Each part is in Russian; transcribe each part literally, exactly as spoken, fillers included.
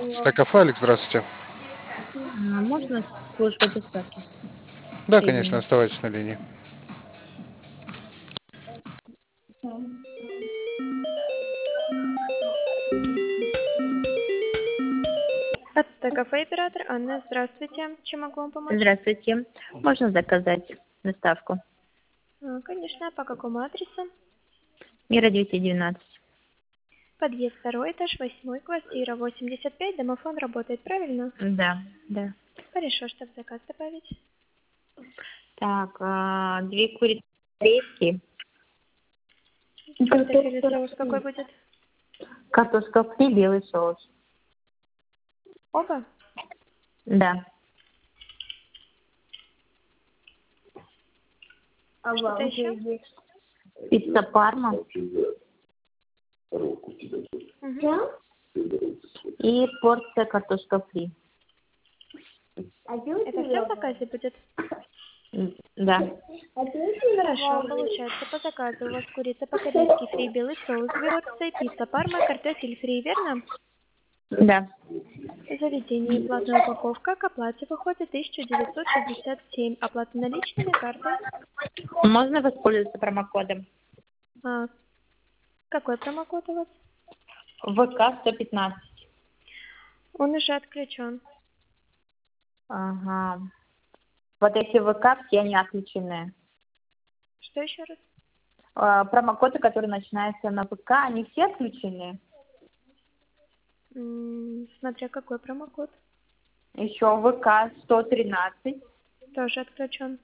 Стакафе, Алекс, здравствуйте. А можно служба доставки? Да, конечно, Сведения. оставайтесь на линии. Это кафе оператор Анна, здравствуйте. Чем могу вам помочь? Здравствуйте. Можно заказать доставку? А, Конечно, по какому адресу? Мира двести двенадцать. Подъезд второй этаж, восьмой, квартира восемьдесят пять, домофон работает, правильно? Да, да. Хорошо, что в заказ добавить? Так, а, две курицы корейские. Картофель и соус какой будет? Картошка фри, белый соус. Оба? Да. Что-то еще? Пицца парма Угу. и порция картошка фри. Это все в заказе будет? М, Да. Хорошо, получается, по заказу у вас курица по-корейски фри, белый соус, две порции, пицца парма, картофель фри, верно? Да. Заведение и платная упаковка к оплате выходит тысяча девятьсот шестьдесят семь. Оплата наличными картой. Можно воспользоваться промокодом? А, какой промокод у вас? ВК сто пятнадцать. Он уже отключен. Ага. Вот эти ВК все они отключены. Что еще раз? А, промокоды, которые начинаются на ВК, они все отключены? М, смотря какой промокод. Еще ВК сто тринадцать. Тоже отключен.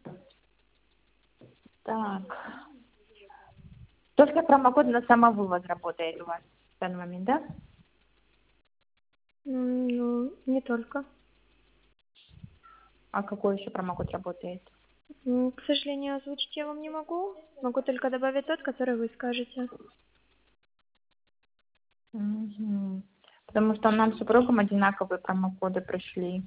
Так. Только промокод на самовывоз работает у вас в данный момент, да? М, Ну, не только. А какой еще промокод работает? М, К сожалению, озвучить я вам не могу. Могу только добавить тот, который вы скажете. Мгм. Потому что нам с супругом одинаковые промокоды пришли.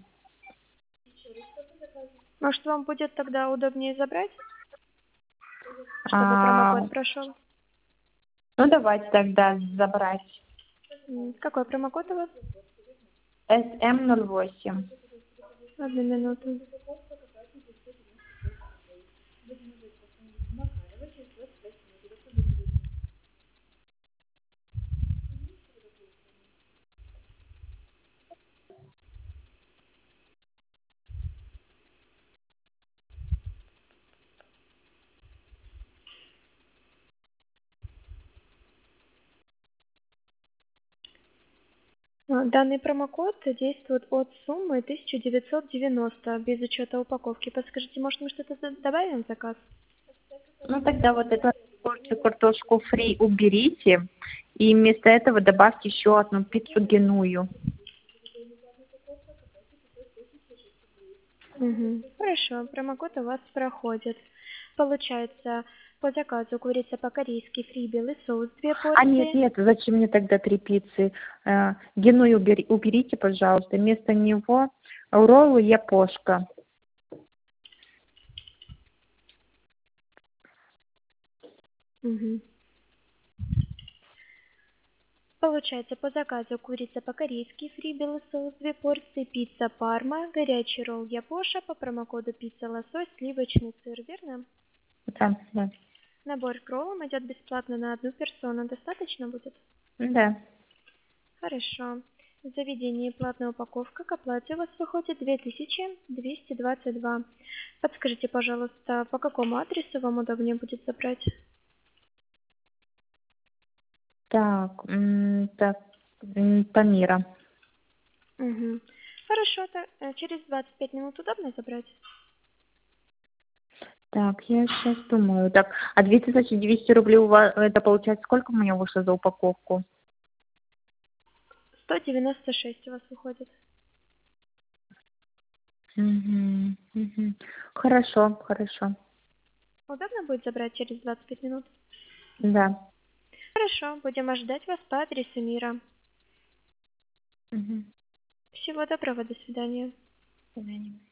Может, вам будет тогда удобнее забрать, чтобы А, промокод прошел? ну давайте тогда забрать. М, Какой промокод у вас? эс эм ноль восемь. Одну минуту. А, Данный промокод действует от суммы тысяча девятьсот девяносто без учета упаковки. Подскажите, может, мы что-то за- добавим в заказ? Ну тогда вот эту порцию картошку фри уберите. И вместо этого добавьте еще одну пиццу геную. Мгм. Хорошо, промокод у вас проходит. Получается, по заказу курица по-корейски фри, белый соус, две А нет, порции. нет, зачем мне тогда три пиццы? Э, Геную убери- уберите, пожалуйста. Вместо него роллы япошка. Мгм. Получается, по заказу курица по-корейски фри, белый соус, две порции, пицца парма, горячий ролл япоша, по промокоду пицца лосось, сливочный сыр, верно? Да, да. Набор к роллам идет бесплатно на одну персону. Достаточно будет? Да. Хорошо. В заведении платная упаковка к оплате у вас выходит две тысячи двести двадцать два. Подскажите, пожалуйста, по какому адресу вам удобнее будет забрать? Так, м, так, м, Памира. Угу. Хорошо, то, э, через двадцать пять минут удобно забрать? Так, я сейчас думаю. Так, а две тысячи двести рублей у вас, это получается сколько у меня вышло за упаковку? сто девяносто шесть у вас выходит. Угу, угу. Хорошо, хорошо. Удобно будет забрать через двадцать пять минут? Да. Хорошо, будем ожидать вас по адресу Мира. Угу. Всего доброго, до свидания. До свидания.